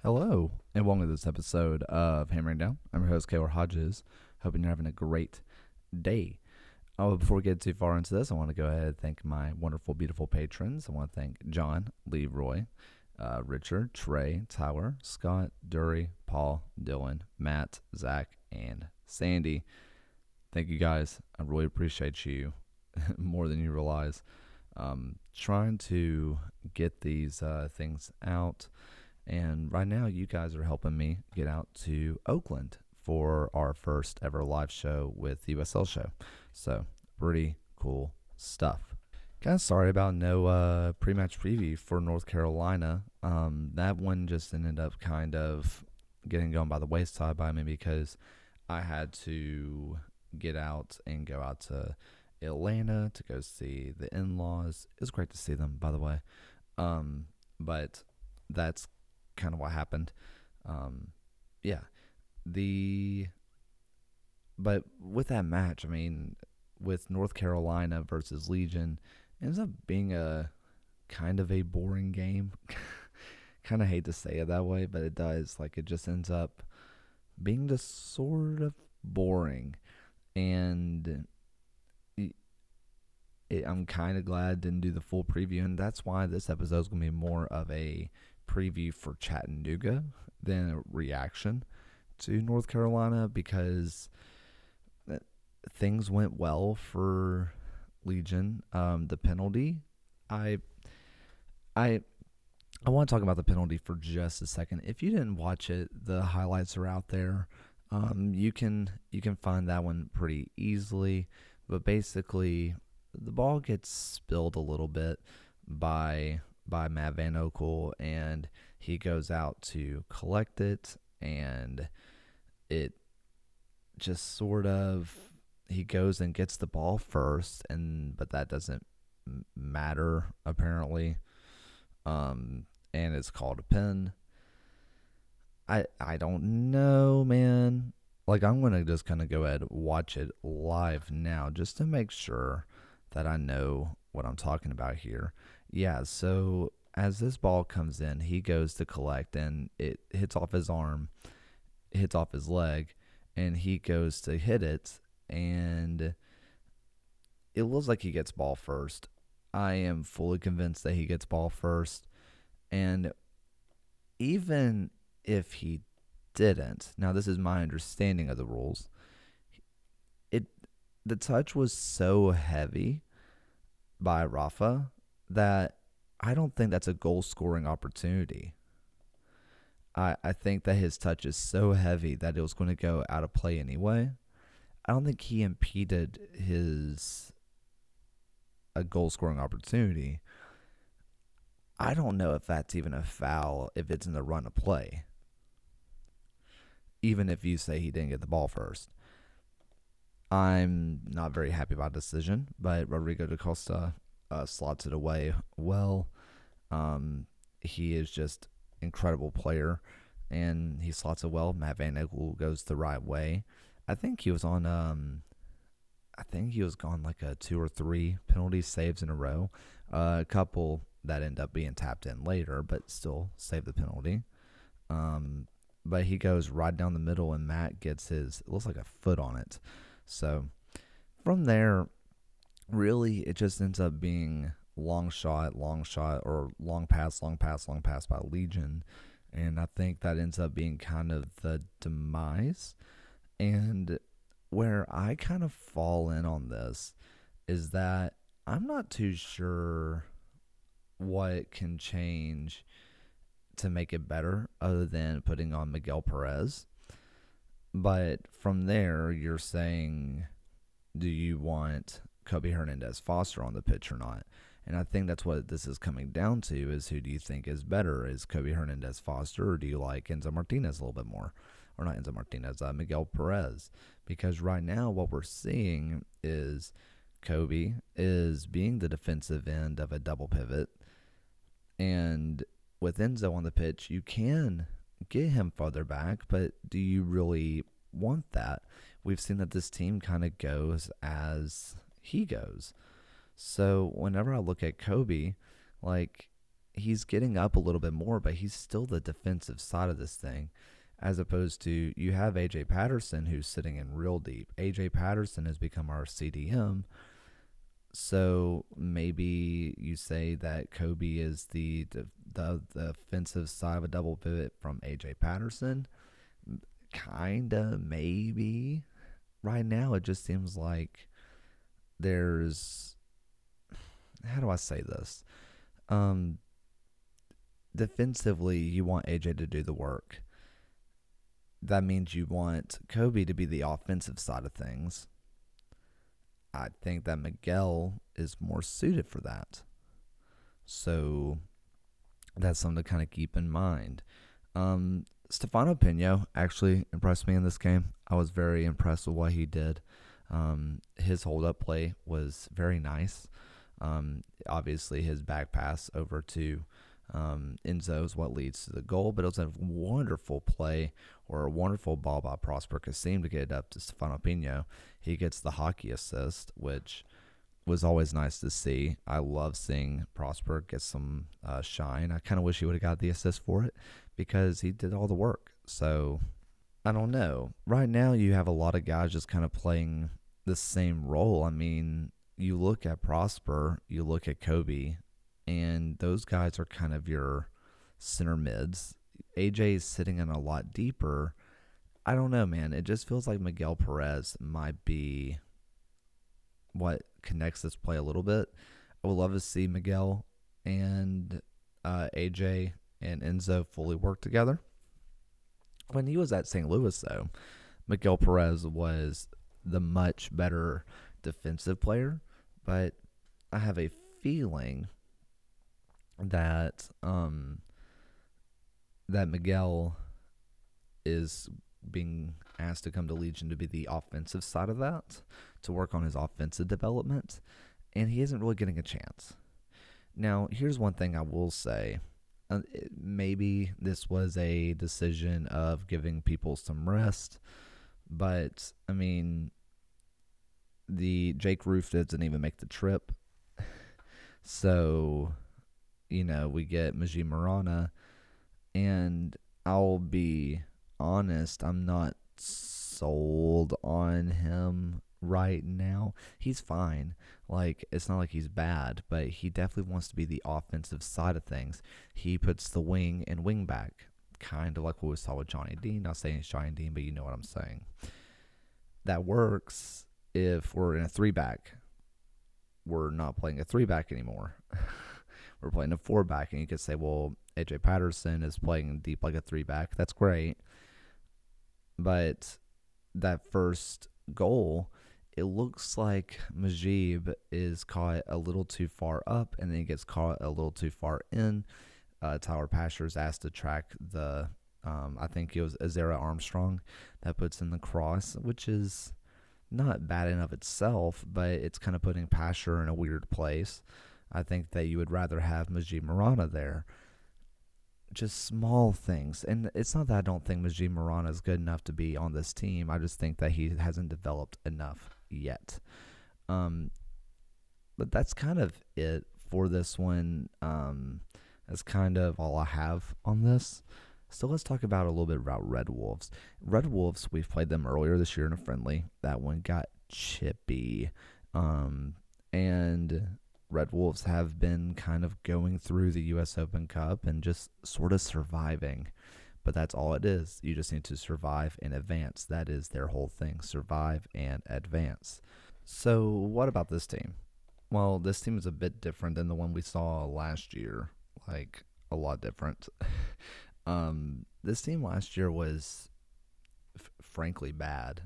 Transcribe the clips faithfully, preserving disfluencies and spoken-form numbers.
Hello, and welcome to this episode of Hammering Down. I'm your host, Kaylor Hodges. Hoping you're having a great day. Oh, before we get too far into this, I want to go ahead and thank my wonderful, beautiful patrons. I want to thank John, Leroy, uh, Richard, Trey, Tyler, Scott, Dury, Paul, Dylan, Matt, Zach, and Sandy. Thank you guys. I really appreciate you more than you realize. Um, trying to get these uh, things out. And right now, you guys are helping me get out to Oakland for our first ever live show with the U S L show. So, pretty cool stuff. Kind of sorry about no uh, pre-match preview for North Carolina. Um, that one just ended up kind of getting going by the wayside by me because I had to get out and go out to Atlanta to go see the in-laws. It was great to see them, by the way. Um, but that's kind of what happened. Um, yeah. The but with that match, I mean, with North Carolina versus Legion, it ends up being a kind of a boring game. Kind of hate to say it that way, but it does. Like, it just ends up being just sort of boring. And it, it, I'm kind of glad I didn't do the full preview, and that's why this episode is going to be more of a preview for Chattanooga than a reaction to North Carolina, because things went well for Legion. Um, the penalty, I, I, I want to talk about the penalty for just a second. If you didn't watch it, the highlights are out there. Um, you can you can find that one pretty easily. But basically, the ball gets spilled a little bit by by Matt Van Oekel, and he goes out to collect it, and it just sort of, he goes and gets the ball first, and but that doesn't matter apparently, um, and it's called a pen. I I don't know, man. Like, I'm gonna just kind of go ahead and watch it live now just to make sure that I know what I'm talking about here. Yeah, so as this ball comes in, he goes to collect, and it hits off his arm, hits off his leg, and he goes to hit it, and it looks like he gets ball first. I am fully convinced that he gets ball first, and even if he didn't, now this is my understanding of the rules, it the touch was so heavy by Rafa that I don't think that's a goal-scoring opportunity. I, I think that his touch is so heavy that it was going to go out of play anyway. I don't think he impeded his a goal-scoring opportunity. I don't know if that's even a foul if it's in the run of play, even if you say he didn't get the ball first. I'm not very happy about the decision, but Rodrigo da Costa uh, slots it away well. Um, he is just incredible player, and he slots it well. Matt Van Oekel goes the right way. I think he was on. Um, I think he was gone like a two or three penalty saves in a row. Uh, a couple that end up being tapped in later, but still save the penalty. Um, but he goes right down the middle, and Matt gets his, it looks like a foot on it. So from there, really, it just ends up being long shot, long shot, or long pass, long pass, long pass by Legion. And I think that ends up being kind of the demise. And where I kind of fall in on this is that I'm not too sure what can change to make it better other than putting on Miguel Perez. But from there, you're saying, do you want Kobe Hernandez-Foster on the pitch or not? And I think that's what this is coming down to, is who do you think is better? Is Kobe Hernandez-Foster, or do you like Enzo Martinez a little bit more? Or not Enzo Martinez, uh, Miguel Perez. Because right now what we're seeing is Kobe is being the defensive end of a double pivot. And with Enzo on the pitch, you can get him farther back, but do you really want that? We've seen that this team kind of goes as he goes. So whenever I look at Kobe, like, he's getting up a little bit more, but he's still the defensive side of this thing. As opposed to, you have A J Patterson who's sitting in real deep. A J Patterson has become our C D M. So maybe you say that Kobe is the the, the, the offensive side of a double pivot from A J Patterson. Kinda, maybe. Right now, it just seems like there's, how do I say this? Um, defensively, you want A J to do the work. That means you want Kobe to be the offensive side of things. I think that Miguel is more suited for that. So that's something to kind of keep in mind. Um, Stefano Pino actually impressed me in this game. I was very impressed with what he did. Um, his hold-up play was very nice. Um, obviously, his back pass over to um, Enzo is what leads to the goal, but it was a wonderful play or a wonderful ball by Prosper Kasim to get it up to Stefano Pino. He gets the hockey assist, which was always nice to see. I love seeing Prosper get some uh, shine. I kind of wish he would have got the assist for it because he did all the work. So, I don't know. Right now, you have a lot of guys just kind of playing the same role. I mean, you look at Prosper, you look at Kobe, and those guys are kind of your center mids. A J is sitting in a lot deeper. I don't know, man. It just feels like Miguel Perez might be what connects this play a little bit. I would love to see Miguel and uh, A J and Enzo fully work together. When he was at Saint Louis, though, Miguel Perez was the much better defensive player, but I have a feeling that um, that Miguel is being asked to come to Legion to be the offensive side of that, to work on his offensive development, and he isn't really getting a chance. Now, here's one thing I will say. Uh, maybe this was a decision of giving people some rest, but, I mean, the Jake Roof doesn't even make the trip. So, you know, we get Maji Marana, and I'll be honest, I'm not sold on him right now. He's fine. Like, it's not like he's bad, but he definitely wants to be the offensive side of things. He puts the wing and wing back, kind of like what we saw with Johnny Dean. Not saying it's Johnny Dean, but you know what I'm saying. That works if we're in a three-back. We're not playing a three-back anymore. We're playing a four-back, and you could say, well, A J Patterson is playing deep like a three-back. That's great. But that first goal, it looks like Majib is caught a little too far up, and then he gets caught a little too far in. Uh, Tyler Pasher's asked to track the, um, I think it was Azera Armstrong that puts in the cross, which is not bad in of itself, but it's kind of putting Pasher in a weird place. I think that you would rather have Maji Marana there. Just small things. And it's not that I don't think Maji Marana is good enough to be on this team. I just think that he hasn't developed enough yet. Um, but that's kind of it for this one. Um, that's kind of all I have on this. So let's talk about a little bit about Red Wolves. Red Wolves, we've played them earlier this year in a friendly. That one got chippy. Um, and Red Wolves have been kind of going through the U S Open Cup and just sort of surviving. But that's all it is. You just need to survive and advance. That is their whole thing. Survive and advance. So what about this team? Well, this team is a bit different than the one we saw last year. Like, a lot different. um, this team last year was, f- frankly, bad.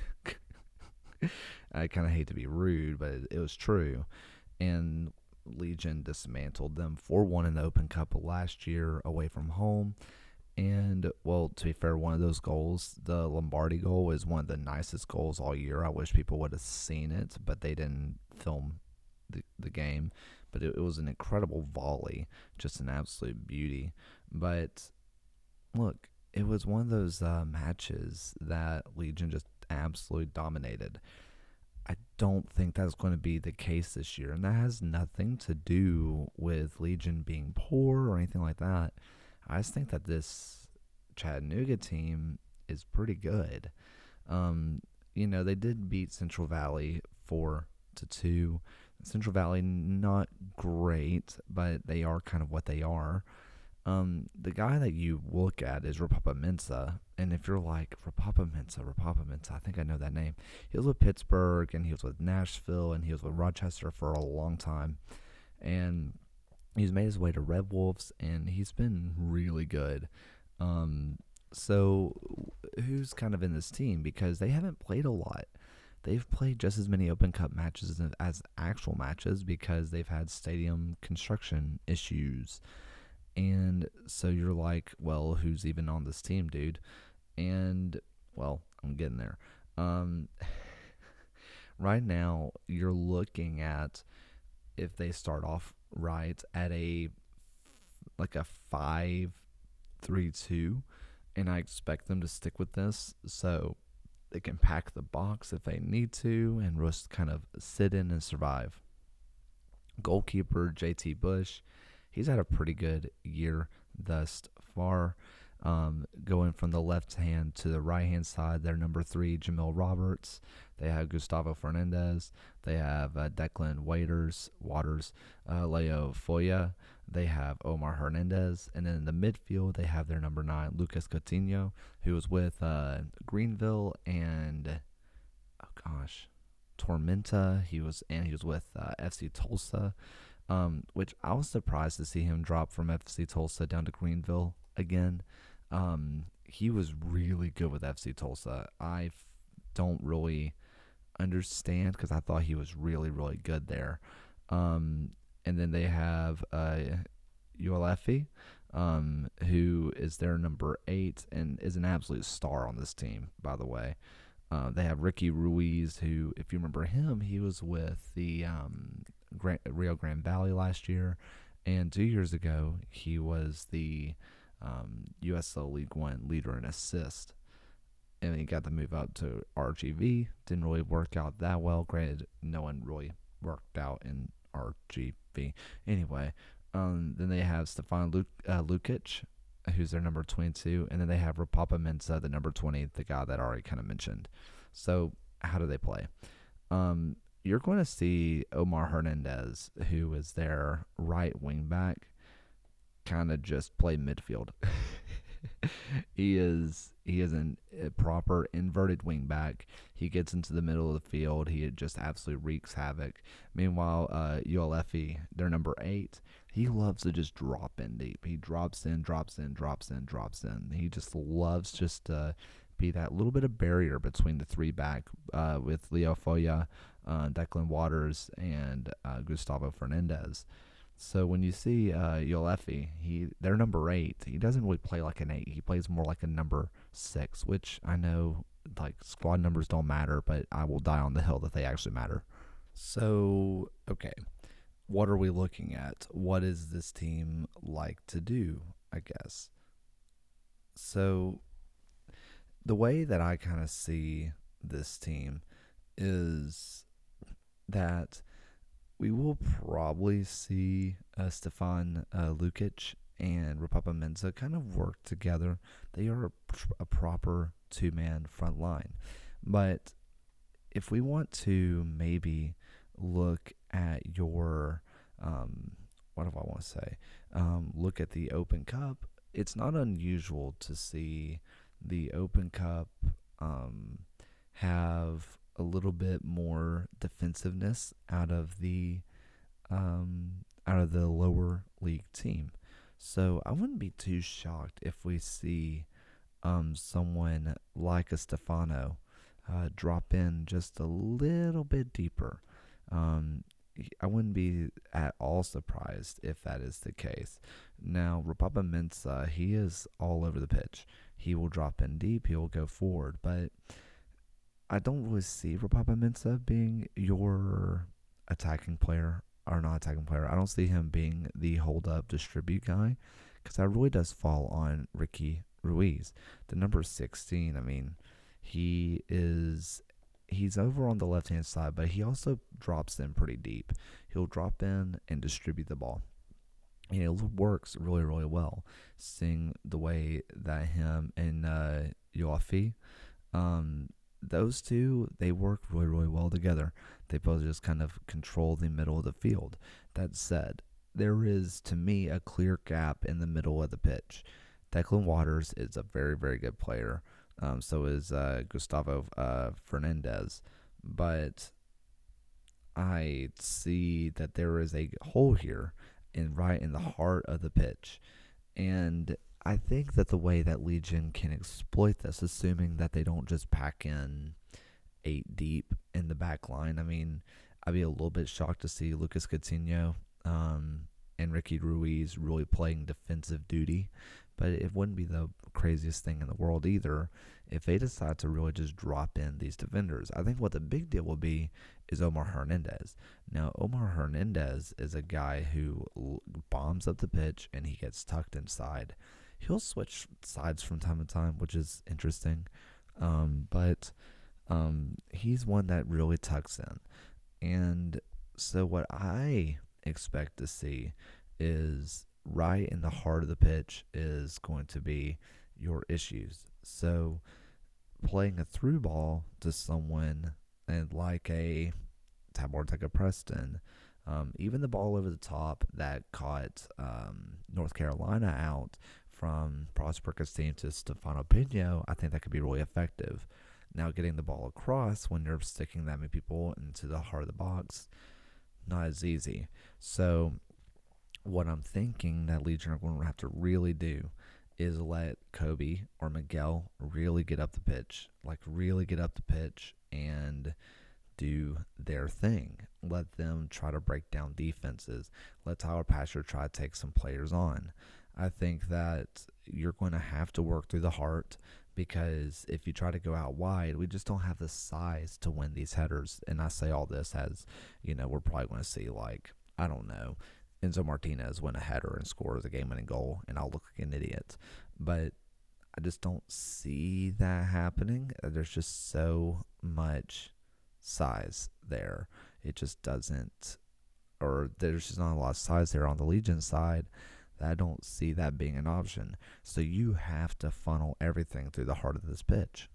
I kind of hate to be rude, but it, it was true. And Legion dismantled them four one in the Open Cup last year away from home. And, well, to be fair, one of those goals, the Lombardi goal, is one of the nicest goals all year. I wish people would have seen it, but they didn't film the, the game. But it, it was an incredible volley, just an absolute beauty. But, look, it was one of those uh, matches that Legion just absolutely dominated. I don't think that's going to be the case this year. And that has nothing to do with Legion being poor or anything like that. I just think that this Chattanooga team is pretty good. Um, you know, they did beat Central Valley four to two. Central Valley not great, but they are kind of what they are. Um, the guy that you look at is Rapapa Mensah, and if you're like Rapapa Mensah, Rapapa Mensah, I think I know that name. He was with Pittsburgh, and he was with Nashville, and he was with Rochester for a long time, and he's made his way to Red Wolves, and he's been really good. Um, so who's kind of in this team, because they haven't played a lot. They've played just as many Open Cup matches as actual matches because they've had stadium construction issues. And so you're like, well, who's even on this team, dude? And, well, I'm getting there. Um, right now, you're looking at, if they start off right, at a, like a five three two, and I expect them to stick with this. So they can pack the box if they need to and just kind of sit in and survive. Goalkeeper J T Bush, he's had a pretty good year thus far. Um, going from the left hand to the right hand side, they're number three, Jamil Roberts. They have Gustavo Fernandez. They have uh, Declan Waiters, Waters, uh, Leo Foya. They have Omar Hernandez. And then in the midfield, they have their number nine, Lucas Coutinho, who was with uh, Greenville and, oh gosh, Tormenta. He was, and he was with uh, F C Tulsa. Um, which I was surprised to see him drop from F C Tulsa down to Greenville again. Um, he was really good with F C Tulsa. I f- don't really understand because I thought he was really, really good there. Um, and then they have uh, Uelefi, um, who is their number eight and is an absolute star on this team, by the way. Uh, they have Ricky Ruiz, who, if you remember him, he was with the um, Grand, Rio Grande Valley last year, and two years ago he was the um, U S L League One leader in assist, and he got to move up to R G V. Didn't really work out that well. Granted, no one really worked out in R G V. Anyway, um, then they have Stefan Luk- uh, Lukic, who's their number twenty-two, and then they have Rapapa Mensah, the number twenty, the guy that I already kind of mentioned. So how do they play? Um, you're going to see Omar Hernandez, who is their right wing back, kind of just play midfield. he is he is an, a proper inverted wing back. He gets into the middle of the field. He just absolutely wreaks havoc. Meanwhile, uh, Uelefi, their number eight, he loves to just drop in deep. He drops in, drops in, drops in, drops in. He just loves just to be that little bit of barrier between the three back uh, with Leo Foya, uh, Declan Waters, and uh, Gustavo Fernandez. So when you see uh, Uelefi, he they're number eight. He doesn't really play like an eight. He plays more like a number six, which I know like squad numbers don't matter, but I will die on the hill that they actually matter. So okay, what are we looking at? What is this team like to do? I guess. So the way that I kind of see this team is that we will probably see uh, Stefan uh, Lukic and Rapapa Mensah kind of work together. They are a, a proper two-man front line. But if we want to maybe look at your, um, what do I want to say, um, look at the Open Cup, it's not unusual to see the Open Cup um, have a little bit more defensiveness out of the um, out of the lower league team. So I wouldn't be too shocked if we see um, someone like a Stefano uh, drop in just a little bit deeper. Um, I wouldn't be at all surprised if that is the case. Now, Rapapa Mensah, he is all over the pitch. He will drop in deep. He will go forward, but I don't really see Rapapa Mensah being your attacking player or not attacking player. I don't see him being the hold up distribute guy because that really does fall on Ricky Ruiz. The number sixteen, I mean, he is he's over on the left-hand side, but he also drops in pretty deep. He'll drop in and distribute the ball. And it works really, really well. Seeing the way that him and uh, Yoafi, um, those two, they work really, really well together. They both just kind of control the middle of the field. That said, there is, to me, a clear gap in the middle of the pitch. Declan Waters is a very, very good player. Um, so is uh, Gustavo uh, Fernandez. But I see that there is a hole here in right in the heart of the pitch. And I think that the way that Legion can exploit this, assuming that they don't just pack in eight deep in the back line. I mean, I'd be a little bit shocked to see Lucas Coutinho um, and Ricky Ruiz really playing defensive duty. But it wouldn't be the craziest thing in the world either if they decide to really just drop in these defenders. I think what the big deal will be is Omar Hernandez. Now, Omar Hernandez is a guy who bombs up the pitch and he gets tucked inside. He'll switch sides from time to time, which is interesting. Um, but um, he's one that really tucks in. And so what I expect to see is right in the heart of the pitch is going to be your issues. So playing a through ball to someone and like a Tabor Teka Preston, um, even the ball over the top that caught um, North Carolina out from Prosper Castillo to Stefano Pino, I think that could be really effective. Now getting the ball across when you're sticking that many people into the heart of the box, not as easy. So what I'm thinking that Legion are going to have to really do is let Kobe or Miguel really get up the pitch, like really get up the pitch and do their thing. Let them try to break down defenses. Let Tyler Pasher try to take some players on. I think that you're going to have to work through the heart because if you try to go out wide, we just don't have the size to win these headers. And I say all this as, you know, we're probably going to see like, I don't know, Enzo Martinez win a header and scores a game-winning goal, and I'll look like an idiot. But I just don't see that happening. There's just so much size there. It just doesn't, or there's just not a lot of size there on the Legion side that I don't see that being an option. So you have to funnel everything through the heart of this pitch.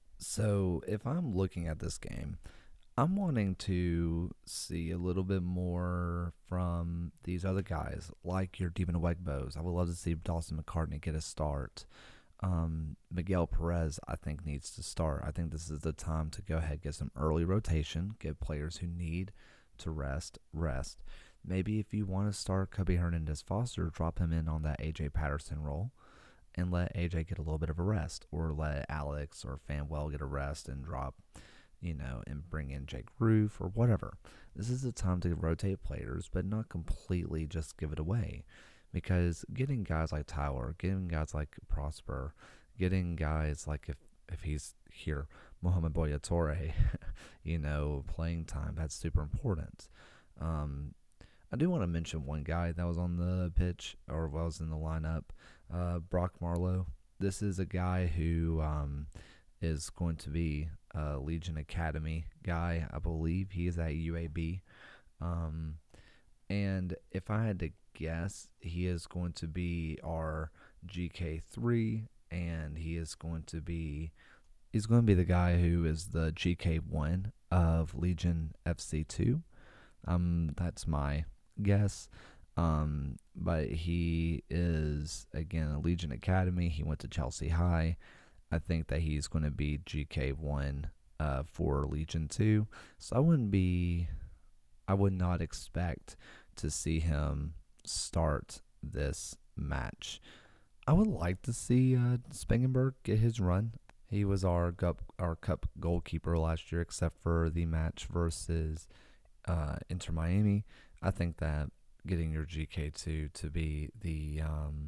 So if I'm looking at this game, I'm wanting to see a little bit more from these other guys, like your Demon Wegbos. I would love to see Dawson McCartney get a start. Um, Miguel Perez, I think, needs to start. I think this is the time to go ahead, get some early rotation, get players who need to rest, rest. Maybe if you want to start Kobe Hernandez-Foster, drop him in on that A J Patterson role and let A J get a little bit of a rest, or let Alex or Fanwell get a rest and drop, you know, and bring in Jake Roof or whatever. This is the time to rotate players, but not completely just give it away. Because getting guys like Tyler, getting guys like Prosper, getting guys like, if, if he's here, Mohamed Boya Torre, you know, playing time, that's super important. Um, I do want to mention one guy that was on the pitch, or was in the lineup, uh, Brock Marlowe. This is a guy who um, is going to be a Legion Academy guy. I believe he is at U A B. Um, and if I had to guess, he is going to be our G K three, and he is going to be he's going to be the guy who is the G K one of Legion F C two. Um, that's my guess. Um, but he is, again, a Legion Academy. He went to Chelsea High. I think that he's going to be G K one uh, for Legion two. So I wouldn't be, I would not expect to see him start this match. I would like to see uh, Spangenberg get his run. He was our cup, our cup goalkeeper last year, except for the match versus uh, Inter Miami. I think that getting your G K two to be the um,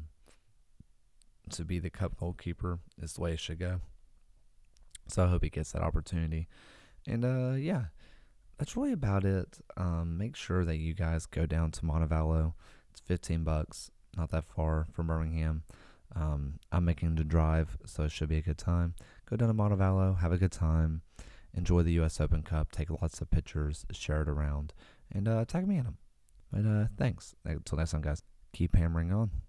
to be the cup goalkeeper is the way it should go. So I hope he gets that opportunity. And uh, yeah, that's really about it. Um, make sure that you guys go down to Montevallo. It's fifteen bucks, not that far from Birmingham. Um, I'm making the drive, so it should be a good time. Go down to Montevallo, have a good time, enjoy the U S Open Cup, take lots of pictures, share it around, and uh, tag me in them. But uh, thanks. Until next time, guys. Keep hammering on.